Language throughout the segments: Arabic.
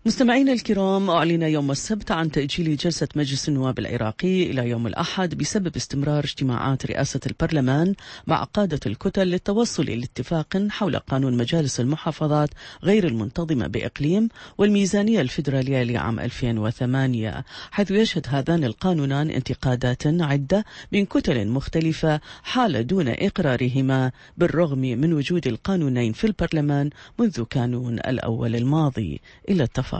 مستمعينا الكرام، أعلن يوم السبت عن تأجيل جلسة مجلس النواب العراقي إلى يوم الأحد بسبب استمرار اجتماعات رئاسة البرلمان مع قادة الكتل للتوصل إلى اتفاق حول قانون مجالس المحافظات غير المنتظمة بإقليم والميزانية الفيدرالية لعام 2008، حيث يشهد هذان القانونان انتقادات عدة من كتل مختلفة حال دون إقرارهما بالرغم من وجود القانونين في البرلمان منذ كانون الأول الماضي. إلى التفاصيل.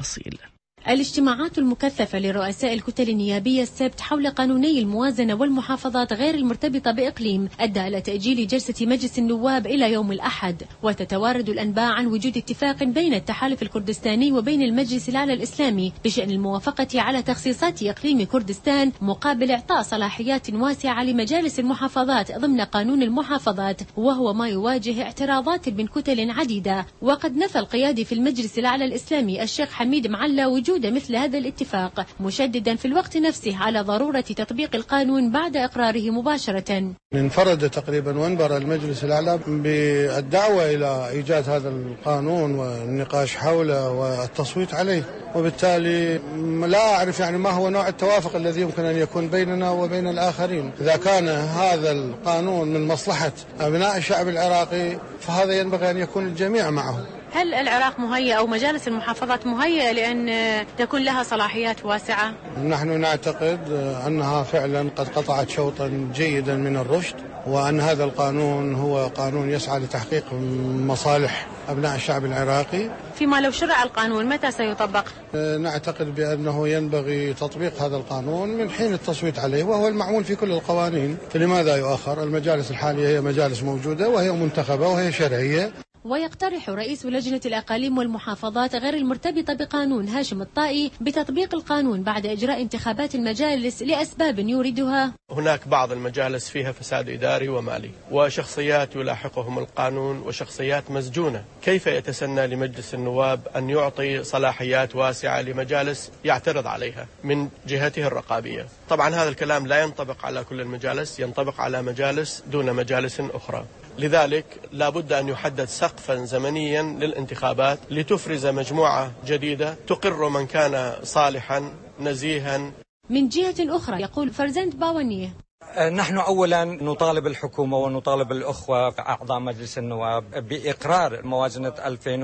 الاجتماعات المكثفة لرؤساء الكتل النيابية السبت حول قانوني الموازنة والمحافظات غير المرتبطة بإقليم أدى إلى تأجيل جلسة مجلس النواب إلى يوم الأحد. وتتوارد الأنباء عن وجود اتفاق بين التحالف الكردستاني وبين المجلس الأعلى الإسلامي بشأن الموافقة على تخصيصات إقليم كردستان مقابل إعطاء صلاحيات واسعة لمجالس المحافظات ضمن قانون المحافظات، وهو ما يواجه اعتراضات من كتل عديدة. وقد نفى القيادي في المجلس الأعلى الإسلامي الشيخ حميد معلى وجود مثل هذا الاتفاق، مشددا في الوقت نفسه على ضرورة تطبيق القانون بعد إقراره مباشرة. انفرد تقريبا وانبر المجلس الأعلى بالدعوة إلى إيجاد هذا القانون والنقاش حوله والتصويت عليه، وبالتالي لا أعرف ما هو نوع التوافق الذي يمكن أن يكون بيننا وبين الآخرين. إذا كان هذا القانون من مصلحة أبناء الشعب العراقي فهذا ينبغي أن يكون الجميع معه. هل العراق مهيئ أو مجالس المحافظات مهيئة لأن تكون لها صلاحيات واسعة؟ نحن نعتقد أنها فعلا قد قطعت شوطا جيدا من الرشد، وأن هذا القانون هو قانون يسعى لتحقيق مصالح أبناء الشعب العراقي. فيما لو شرع القانون متى سيطبق؟ نعتقد بأنه ينبغي تطبيق هذا القانون من حين التصويت عليه، وهو المعمول في كل القوانين، فلماذا يؤخر؟ المجالس الحالية هي مجالس موجودة وهي منتخبة وهي شرعية. ويقترح رئيس لجنة الأقاليم والمحافظات غير المرتبطة بقانون هاشم الطائي بتطبيق القانون بعد إجراء انتخابات المجالس لأسباب يوردها. هناك بعض المجالس فيها فساد إداري ومالي وشخصيات يلاحقهم القانون وشخصيات مسجونة، كيف يتسنى لمجلس النواب أن يعطي صلاحيات واسعة لمجالس يعترض عليها من جهته الرقابية؟ طبعا هذا الكلام لا ينطبق على كل المجالس، ينطبق على مجالس دون مجالس أخرى. لذلك لا بد أن يحدد سقفا زمنيا للانتخابات لتفرز مجموعة جديدة تقر من كان صالحا نزيها. من جهة أخرى يقول فرزند باونية: نحن أولا نطالب الحكومة ونطالب الأخوة أعضاء مجلس النواب بإقرار موازنة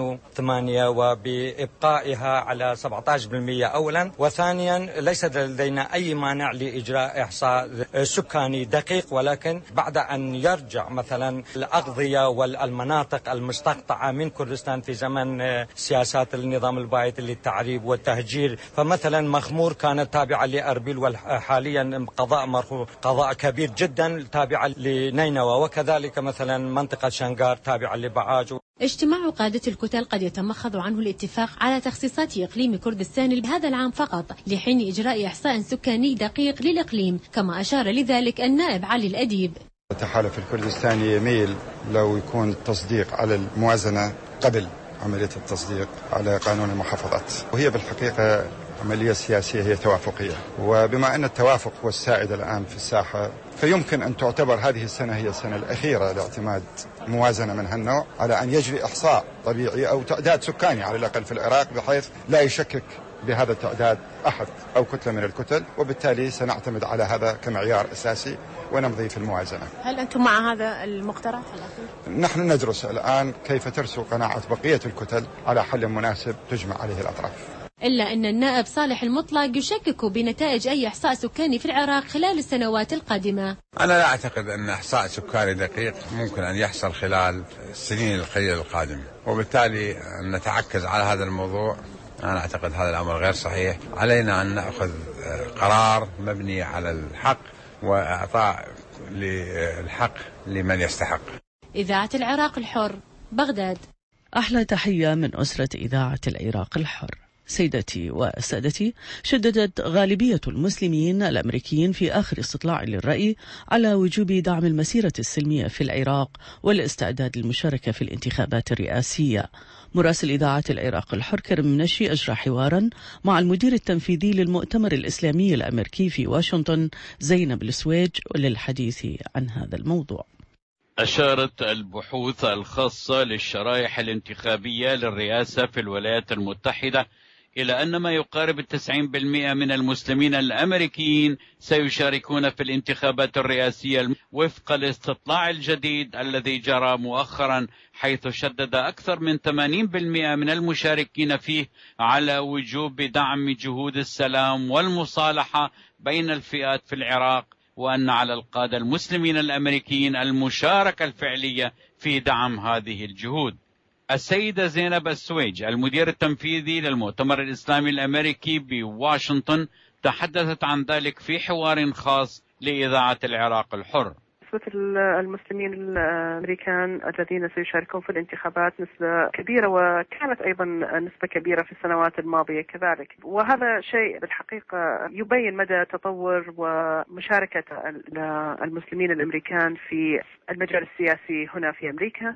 2008 وبإبقائها على 17% أولا، وثانيا ليس لدينا أي مانع لإجراء إحصاء سكاني دقيق، ولكن بعد أن يرجع مثلا الأغذية والمناطق المستقطعة من كردستان في زمن سياسات النظام البايت للتعريب والتهجير، فمثلا مخمور كانت تابعة لأربيل وحاليا قضاء كبير جدا تابعة لنينوى، وكذلك مثلا منطقة شنغار تابعة لبعاج. اجتماع قادة الكتل قد يتمخض عنه الاتفاق على تخصيصات إقليم كردستان لهذا العام فقط لحين إجراء إحصاء سكاني دقيق للإقليم، كما أشار لذلك النائب علي الأديب. التحالف الكردستاني يميل لو يكون التصديق على الموازنة قبل عملية التصديق على قانون المحافظات، وهي بالحقيقة عملية سياسية هي توافقية، وبما أن التوافق هو السائد الآن في الساحة فيمكن أن تعتبر هذه السنة هي السنة الأخيرة لاعتماد موازنة من هالنوع على أن يجري إحصاء طبيعي أو تعداد سكاني على الأقل في العراق، بحيث لا يشكك بهذا التعداد أحد أو كتلة من الكتل، وبالتالي سنعتمد على هذا كمعيار أساسي ونمضي في الموازنة. هل أنتم مع هذا المقترح الأخير؟ نحن ندرس الآن كيف ترسو قناعة بقية الكتل على حل مناسب تجمع عليه الأطراف. إلا أن النائب صالح المطلق يشكك بنتائج أي إحصاء سكاني في العراق خلال السنوات القادمة. أنا لا أعتقد أن إحصاء سكاني دقيق ممكن أن يحصل خلال السنين القليلة القادمة، وبالتالي أن نتعكز على هذا الموضوع أنا أعتقد هذا الأمر غير صحيح. علينا أن نأخذ قرار مبني على الحق وإعطاء الحق لمن يستحق. إذاعة العراق الحر، بغداد. أحلى تحية من أسرة إذاعة العراق الحر. سيدتي وسادتي، شددت غالبية المسلمين الأمريكيين في آخر استطلاع للرأي على وجوب دعم المسيرة السلمية في العراق والاستعداد للمشاركة في الانتخابات الرئاسية. مراسل إذاعة العراق الحر كرم منشي أجرى حوارا مع المدير التنفيذي للمؤتمر الإسلامي الأمريكي في واشنطن زينب السويج للحديث عن هذا الموضوع. أشارت البحوث الخاصة للشرائح الانتخابية للرئاسة في الولايات المتحدة إلى أن ما يقارب 90% من المسلمين الأمريكيين سيشاركون في الانتخابات الرئاسية وفق الاستطلاع الجديد الذي جرى مؤخرا، حيث شدد أكثر من 80% من المشاركين فيه على وجوب دعم جهود السلام والمصالحة بين الفئات في العراق، وأن على القادة المسلمين الأمريكيين المشاركة الفعلية في دعم هذه الجهود. السيدة زينب السويج المدير التنفيذي للمؤتمر الإسلامي الأمريكي بواشنطن تحدثت عن ذلك في حوار خاص لإذاعة العراق الحر. نسبة المسلمين الأمريكان الذين سيشاركون في الانتخابات نسبة كبيرة، وكانت أيضا نسبة كبيرة في السنوات الماضية كذلك، وهذا شيء بالحقيقة يبين مدى تطور ومشاركة المسلمين الأمريكان في المجال السياسي هنا في أمريكا،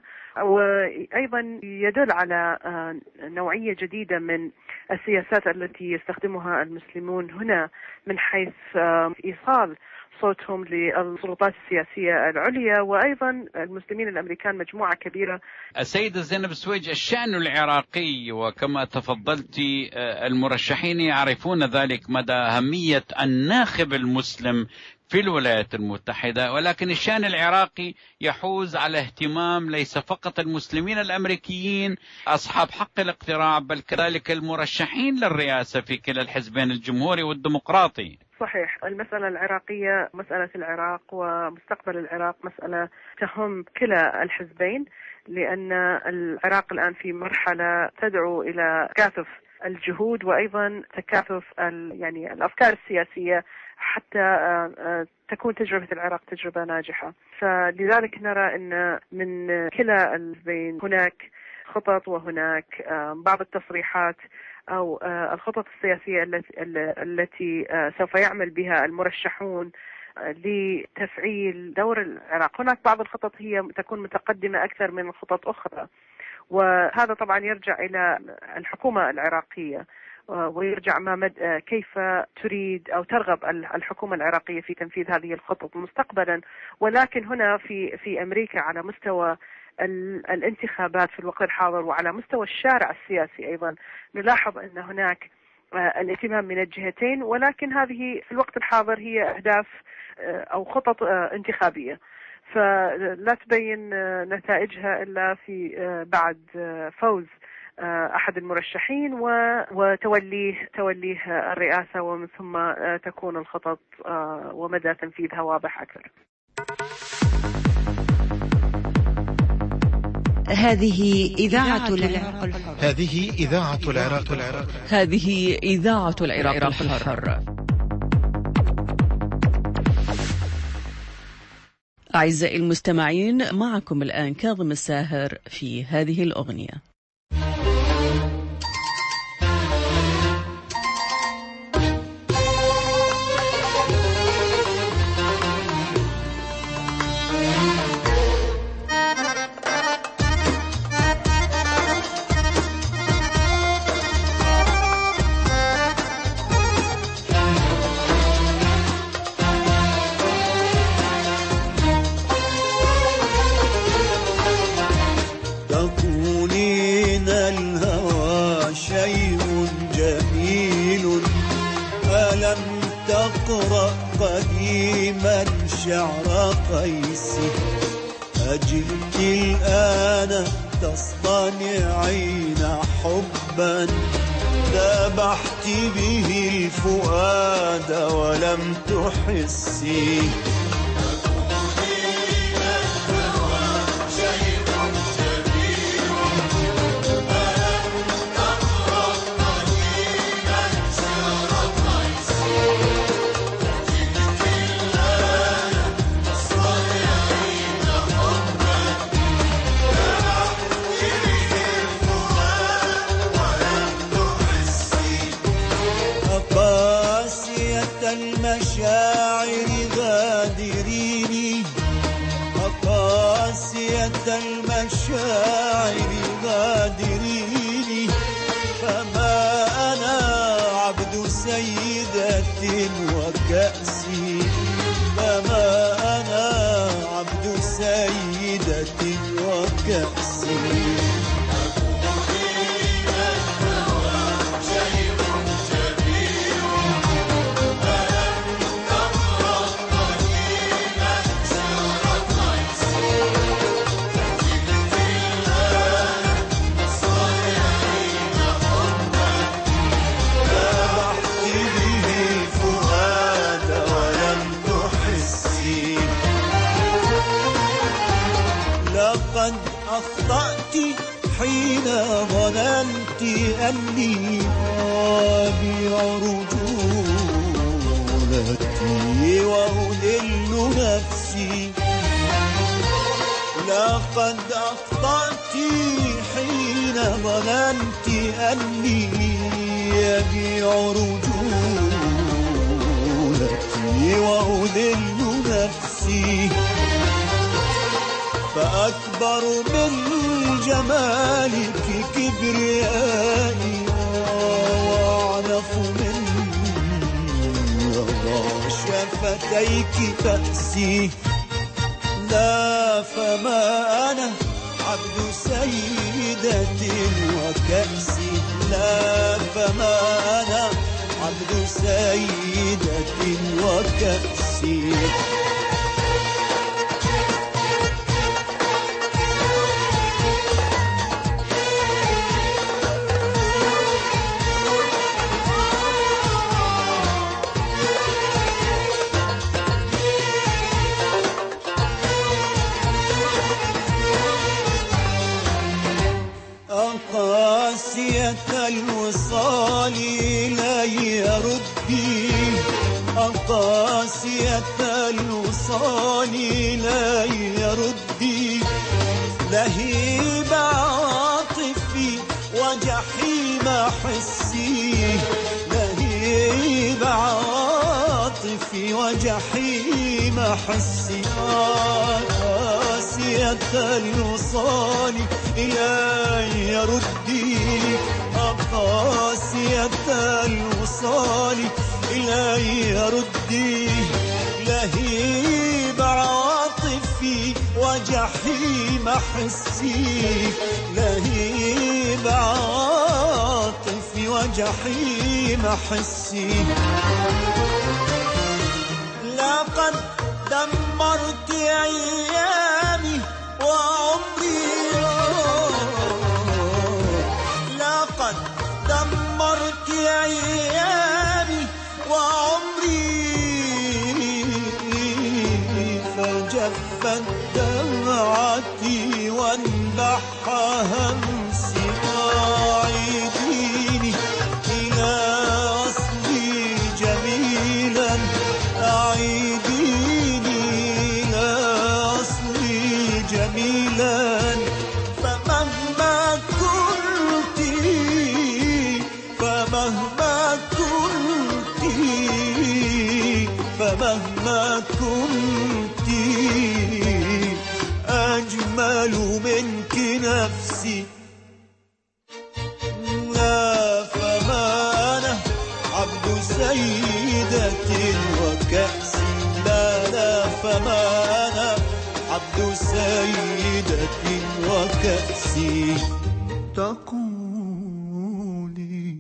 وأيضا يدل على نوعية جديدة من السياسات التي يستخدمها المسلمون هنا من حيث إيصال صوتهم للسلطات السياسية العليا، وأيضا المسلمين الأمريكان مجموعة كبيرة. السيدة زينب سويج، الشأن العراقي وكما تفضلت المرشحين يعرفون ذلك مدى أهمية الناخب المسلم في الولايات المتحدة، ولكن الشأن العراقي يحوز على اهتمام ليس فقط المسلمين الأمريكيين أصحاب حق الاقتراع، بل كذلك المرشحين للرئاسة في كلا الحزبين الجمهوري والديمقراطي. صحيح، المسألة العراقية مسألة العراق ومستقبل العراق مسألة تهم كلا الحزبين، لأن العراق الآن في مرحلة تدعو إلى تكاثف الجهود وأيضا تكاثف يعني الأفكار السياسية حتى تكون تجربة العراق تجربة ناجحة. فلذلك نرى أن من كلا الحزبين هناك خطط وهناك بعض التصريحات أو الخطط السياسية التي سوف يعمل بها المرشحون لتفعيل دور العراق. هناك بعض الخطط هي تكون متقدمة أكثر من خطط أخرى، وهذا طبعا يرجع إلى الحكومة العراقية ويرجع كيف تريد أو ترغب الحكومة العراقية في تنفيذ هذه الخطط مستقبلا. ولكن هنا في أمريكا على مستوى الانتخابات في الوقت الحاضر وعلى مستوى الشارع السياسي أيضا نلاحظ أن هناك الاهتمام من الجهتين، ولكن هذه في الوقت الحاضر هي أهداف أو خطط انتخابية، فلا تبين نتائجها إلا في بعد فوز أحد المرشحين وتوليه الرئاسة، ومن ثم تكون الخطط ومدى تنفيذها واضح أكثر. هذه إذاعة العراق الحر. هذه إذاعة العراق الحر. هذه إذاعة العراق الحر. أعزائي المستمعين، معكم الآن كاظم الساهر في هذه الأغنية. قديما شعر قيسي أجلك الآن تصطنعين حبا ذبحت به الفؤاد ولم تحسي. المشاعر غادريني أقاسية المشاعر غادريني، فما أنا عبد سيدة وكأسي، فما أنا عبد سيدة وكأسي. أخطأت حين ظننت أني أبيع رجولتي وأذل نفسي. لقد أخطأت حين ظننت أني أبيع رجولتي وأذل نفسي. فأكبر من جمالك كبريائي وأعنف من شفتيك بأسي. لا فما أنا عبد سيدة وكأسي. لا فما أنا عبد سيدة وكأسي. قاسية الوصال إلي ردي. قاسية الوصال إلي ردي. لهيب عاطفي وجحيم حسي. لهيب عاطفي وجحيم حسي. قاسية الوصال إلي ردي. قاسية الوصال إلي ردي. لهيب عاطفي وجحيم حسي. لهيب عاطفي وجحيم حسي. لقد دمرت أيامي وعمري. لقد دمرت أيامي وعمري. فجفت دمعتي وانبح همسي. أعيديني إلى أصلي جميلا. أعيديني إلى أصلي جميلا. فمهما كنت فمهما كنت فمهما كنت أجمل منك نفسي. لا فما أنا عبد سيدة وكأسي. لا لا فما أنا عبد سيدة وكأسي. تقولي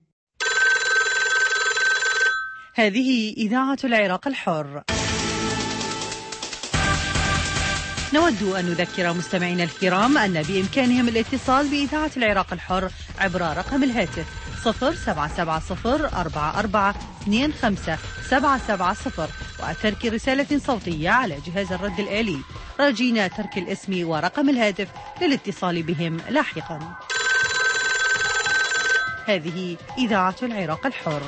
هذه إذاعة العراق الحر. نود أن نذكر مستمعينا الكرام أن بإمكانهم الاتصال بإذاعة العراق الحر عبر رقم الهاتف 077444257770 وترك رسالة صوتية على جهاز الرد الآلي، راجين ترك الاسم ورقم الهاتف للاتصال بهم لاحقا. هذه إذاعة العراق الحر.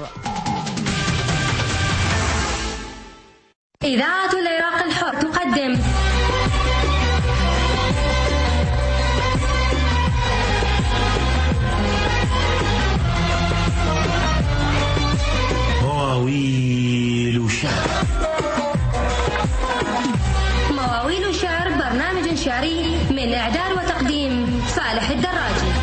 إذاعة العراق الحر تقدم مواويل شعر. مواويل شعر برنامج شعري من إعداد وتقديم صالح الدراجي.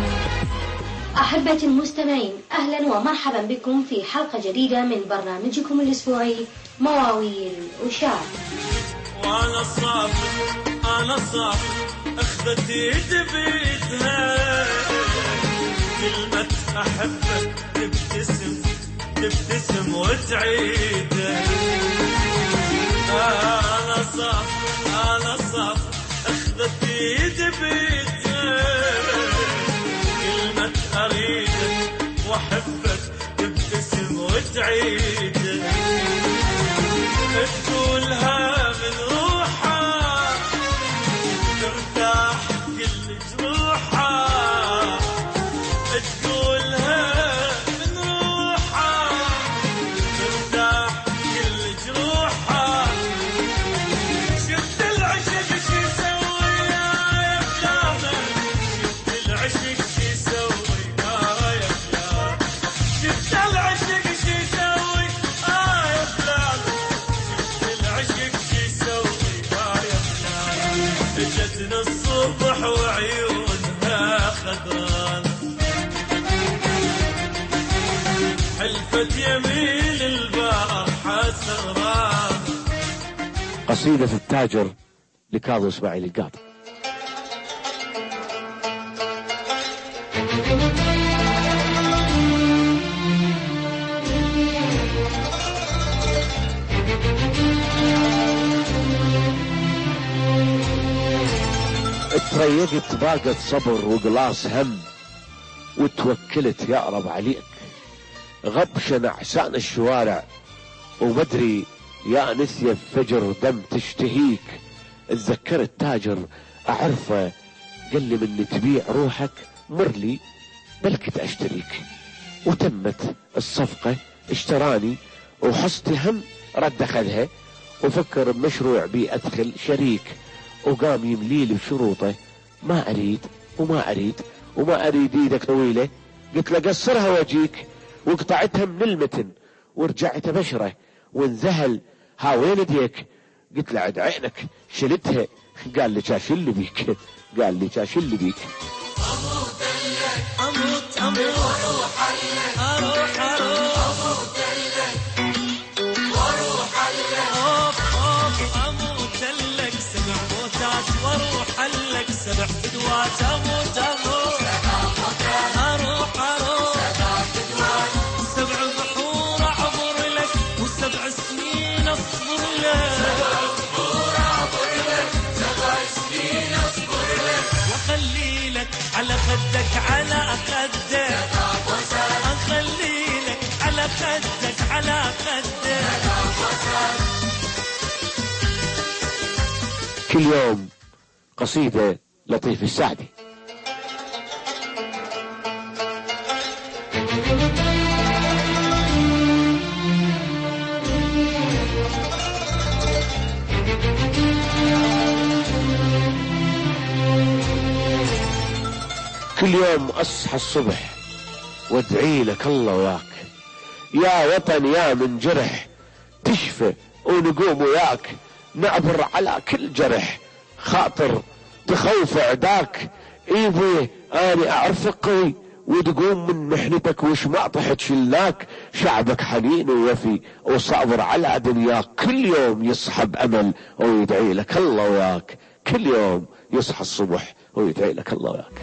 أحبتي المستمعين، أهلا ومرحبا بكم في حلقة جديدة من برنامجكم الأسبوعي مواويل وشعر. وأنا صافي أخذت يد بيدها كلمة أحبك تبتسم وتعيدها. أنا صافي أخذت يد بيدها كلمة أريدك وأحبك تبتسم وتعيدها. تقولها من روحك ترتاح كل قصيدة التاجر لكاظم إسماعيل القاضي. اتريقت باقت صبر وقلاص هم، وتوكلت يا رب عليك، غبشة نعسان الشوارع ومدري يا نسية فجر دم تشتهيك. اتذكرت تاجر أعرفه قال لي من تبيع روحك مرلي بلكت أشتريك، وتمت الصفقة اشتراني وحصتي هم رد أخذها، وفكر بمشروع بي أدخل شريك، وقام يمليلي بشروطه ما أريد وما أريد وما أريد إيدك طويلة. قلت له قصرها واجيك، وقطعتها من المتن ورجعت بشره وانذهل ها وين ديك؟ قلت له عد عينك شلتها. قال لي شاش اللي بيك، قال لي شاش اللي بيك. اموت لك اموت واروح لك اروح اموت لك واروح لك اموت لك سبع موتات واروح لك سبع فدوات اموت اروح سبع فدوات سبع بحور اعبر لك وسبع سنين اصبر لك سبع بحور اعبر لك سبع سنين اصبر لك واخلي لك على خدك على خدك اخلي لك على خدك على خدك. كل يوم قصيدة لطيف السعدي. كل يوم أصحى الصبح وادعي لك الله وياك، يا وطن يا من جرح تشفى ونقوم وياك، نعبر على كل جرح خاطر تخوف عداك. ايبي اني اعرفك قوي وتقوم من محنتك وش ما طحت شلاك، شعبك حنين ووفي وصابر على دنياك، كل يوم يصحى بأمل ويدعي لك الله وياك، كل يوم يصحى الصبح ويدعي لك الله وياك.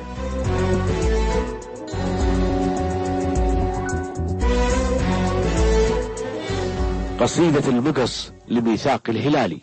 قصيدة المقص لميثاق الهلالي.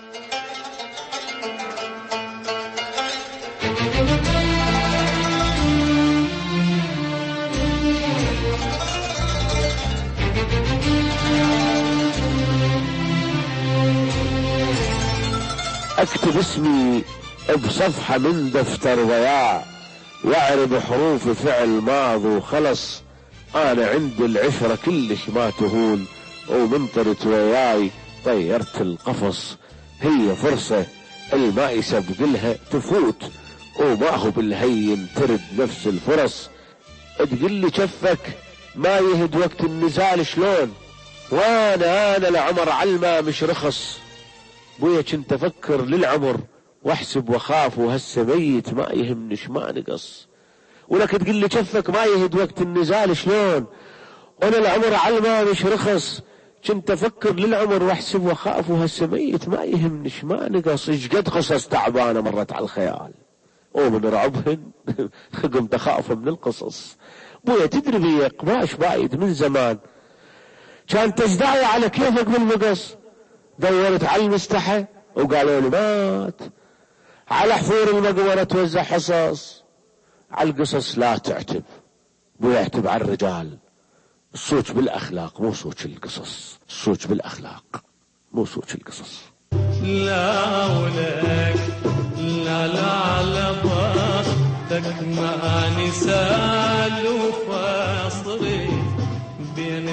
اكتب اسمي بصفحة من دفتر ضياع، واعرب حروف فعل ماض وخلص، انا عند العشرة كلش ما تهون، ومنطرت وياي طيرت القفص، هي فرصة الما يسبق لها تفوت، وما هو بالهين ترد نفس الفرص. تقول لي شفك ما يهد وقت النزال شلون، وانا العمر علمه مش رخص، بويا كنت افكر للعمر واحسب واخاف، وهسه ميت ما يهمنش ما نقص. ولك تقول لي شفك ما يهد وقت النزال شلون، وانا العمر علمه مش رخص، كنت افكر للعمر واحسب واخاف، وهسه ميت ما يهمنش ما نقص. ايش قد قصص تعبانه مرت على الخيال، ومن رعبهن قمت اخاف من القصص. بويا تدري بي قماش بايد من زمان، كان تزدعي على كيفك بالمقص، دورت على المستحى وقالوا لي مات، على حفور المقبرة توزع حصص، على القصص لا تعتب، بويا اعتب على الرجال، الصوت بالاخلاق مو صوت القصص، الصوت بالاخلاق مو صوت القصص. لا ولك لا لا على بختك ما نسال وفاصلي بين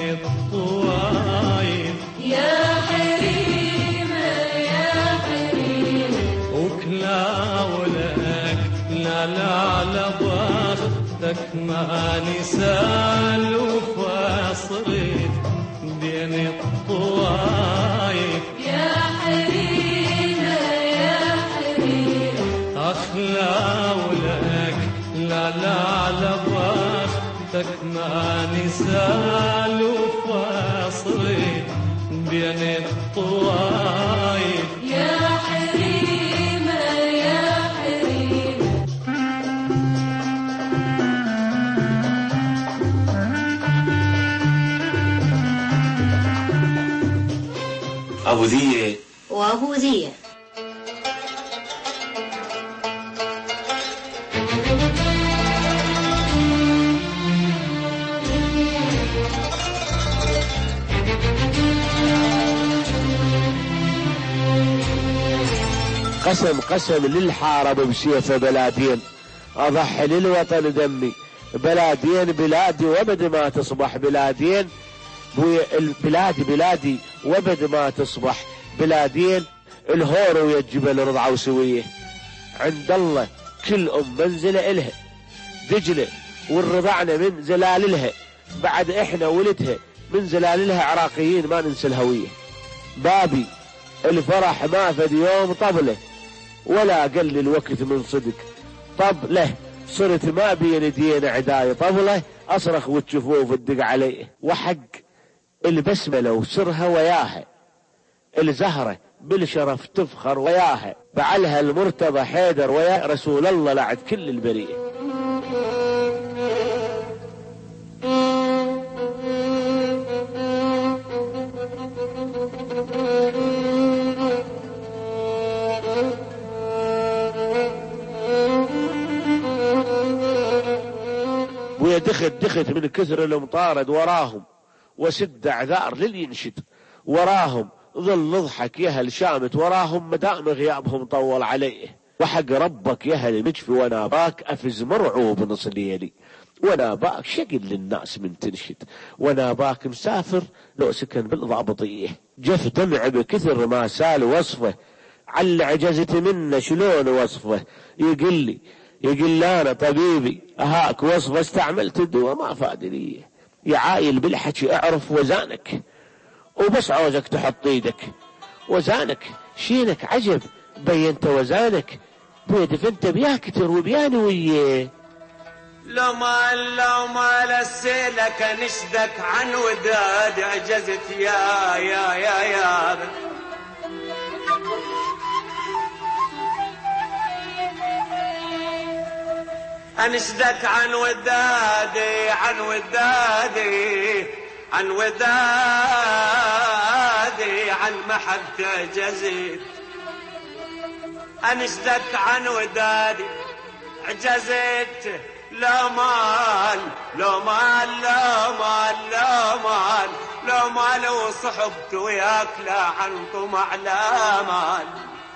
الطوايف يا حريم يا حريم، وكلا ولك لا لا على بختك ما نسال وفاصلي بين الطوايف يا حريم يا حريم، أخلا ولك لا لا على بختك ما نسال وفاصلي بين الطوايف يا حريمة يا حريمة. أبو ذية وأبو ذية. قسم للحارب بسيفه بلادين، أضحي للوطن دمي بلادين، بلادي وبد ما تصبح بلادين، بلادي وبد ما تصبح بلادين. الهور ويا الجبل رضعوا سويه، عند الله كل منزلة إلها، دجلة والرضعنا من زلالها، بعد إحنا ولدها من زلالها عراقيين ما ننسى الهوية. بابي الفرح ما فد يوم طبله، ولا قل الوقت من صدق طبله، صرت ما بين يدين عداي طبله، أصرخ وتشوفوه الدق عليه. وحق البسملة وسرها وياها، الزهرة بالشرف تفخر وياها، بعلها المرتضى حيدر ويا رسول الله لعد كل البرية. ويا دخت من كثر المطارد وراهم، وسد اعذار للينشد وراهم، ظل اضحك يهل شامت وراهم، مدام غيابهم طول عليه. وحق ربك يهل مجفي وانا باك افز مرعوب نص ليلي، وانا باك شقل للناس من تنشد، وانا باك مسافر لو سكن بالضابطيه، جف دمع بكثر ما سال وصفه، على عجزت منه شلون وصفه، يقل لي انا طبيبي اهاك وصفه، استعملت الدواء ما فاد لي، يا عايل بالحكي اعرف وزانك، وبس عوزك تحط ايدك وزانك، شينك عجب بينت وزانك، بيدف انت بيا كتر وبياني وياه. لو ما لسيلك نشدك عن وداد، عجزت يا أنشدك عن ودادي عن محبة عجزت، أنشدك عن ودادي عجزت، لا مال وصحبت وياك، لا عن طمع لا مال.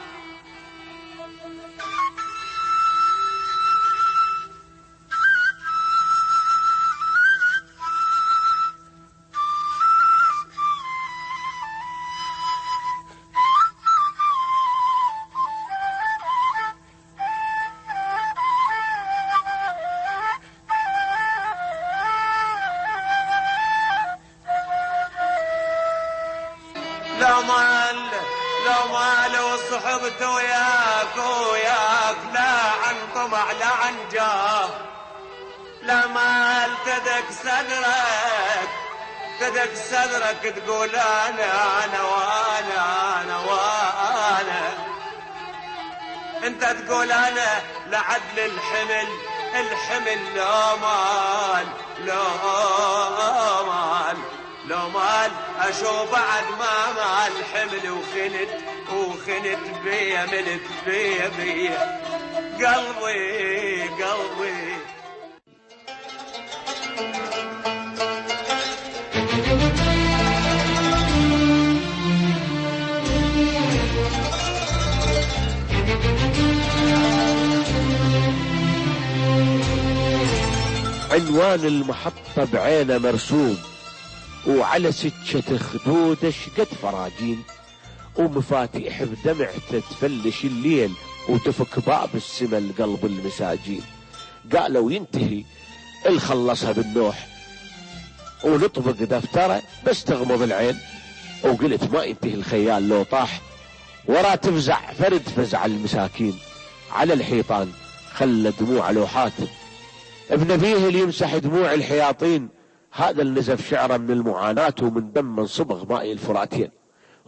لو مال وصحبت وياك لا عن طمع لا عن جاه، لا مال تدك صدرك تقول أنا وأنا أنت تقول أنا لعدل الحمل لو مال أشوف بعد ما مال حمل وخنت بيا ملت بيا قلبي عنوان المحطة بعينه مرسوم، وعلى سكة خدوده شقد فراجين، ومفاتيح بدمع تتفلش الليل، وتفك باب السما القلب المساجين. قالوا ينتهي الخلصها بالنوح، ونطبق دفتره بس تغمض العين، وقلت ما ينتهي الخيال لو طاح، ورا تفزع فرد فزع المساكين، على الحيطان خلى دموع لوحات، ابن بيه اللي يمسح دموع الحياطين، هذا اللي نزف شعره من المعاناة ومن دم من صبغ ماء الفراتين.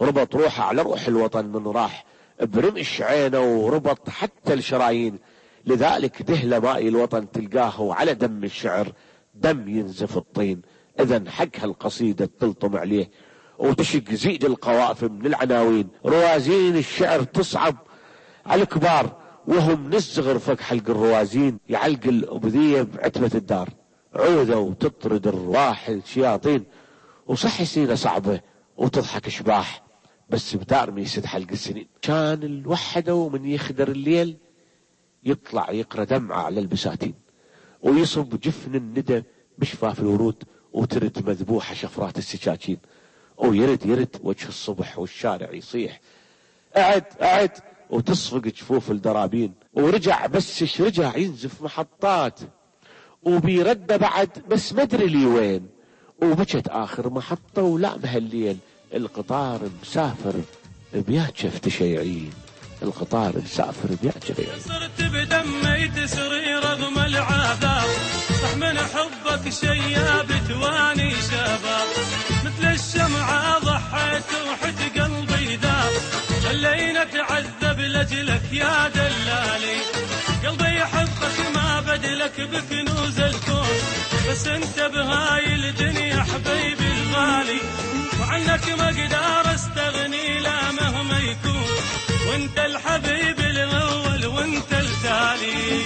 ربط روحه على روح الوطن من راح برمش عينه وربط حتى الشرايين. لذلك دهله ماء الوطن تلقاه على دم الشعر دم ينزف الطين. اذا حق هالقصيدة تلطم عليه وتشق زيد القوافي من العناوين. روازين الشعر تصعب على الكبار وهم نصغر فك حلق الروازين. يعلق الأبذية بعتبة الدار عوذة وتطرد الرواح الشياطين. وصح سنينه صعبة وتضحك شباح بس بدار ما يسد حلق السنين. كان الوحدة ومن يخدر الليل يطلع يقرأ دمعة على البساتين ويصب جفن الندى بشفاف الورود وترد مذبوحة شفرات السكاكين. ويرد وجه الصبح والشارع يصيح أعد وتصفق جفوف الدرابين. ورجع بس رجع ينزف محطات وبيرد بعد بس مدري لي وين. وبجت آخر محطة ولا مهالليل القطار مسافر بياتشف تشيعين. القطار مسافر بياتشف. صرت بدمي تسري رغم العذاب صح من حبك شياب تواني شباب مثل الشمعة ضحيت وحد قلبي ذاب خلينا اتعذب لجلك يا دلالي قلبي يحبك ما بدلك بكنوز الكون بس انت بهاي الدنيا حبيبي الغالي وعنك ما اقدر استغني لا مهما يكون وانت الحبيب الاول وانت التالي.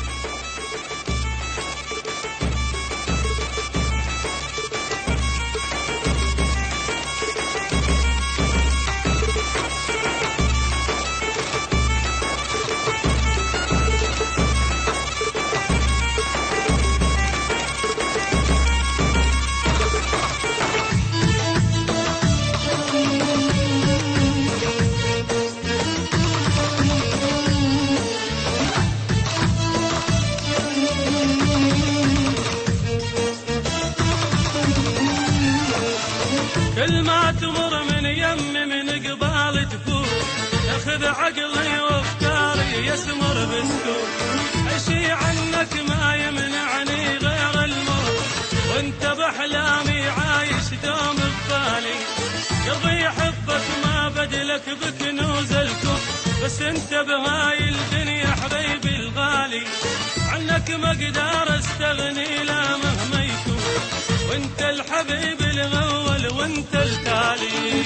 كل ما تمر من يم من قبال تفوت اخذ عقلي وافكاري يسمر بسكوت عشي عنك ما يمنعني غير الموت وانت باحلامي عايش دوم ببالي قلبي يحبك ما بدلك بكنوز الكون بس انت بهاي الدنيا حبيبي الغالي عنك ما اقدر استغني لا مهما يكون وانت الحبيب الاول وانت التالي.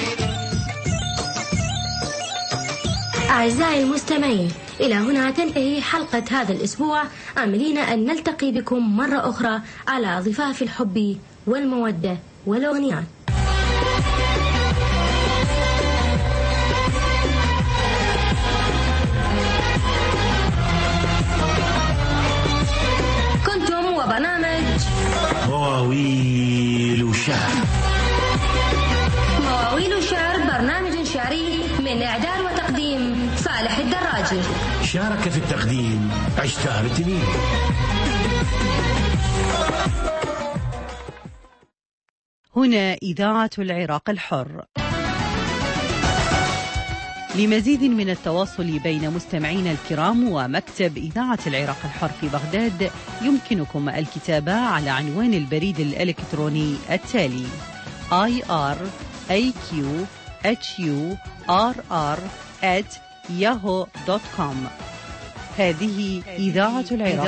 أعزائي المستمعين إلى هنا تنتهي حلقة هذا الأسبوع. آملين أن نلتقي بكم مرة أخرى على ضفاف الحب والمودة والأغنيات. كنتم وبرنامج مواويل شعر. مواويل شعر برنامج شعري من إعداد وتقديم فالح الدراجي. شارك في التقديم عشتار التنين. هنا إذاعة العراق الحر. لمزيد من التواصل بين مستمعينا الكرام ومكتب إذاعة العراق الحر في بغداد يمكنكم الكتابة على عنوان البريد الإلكتروني التالي iraqhurr@yahoo.com. هذه إذاعة العراق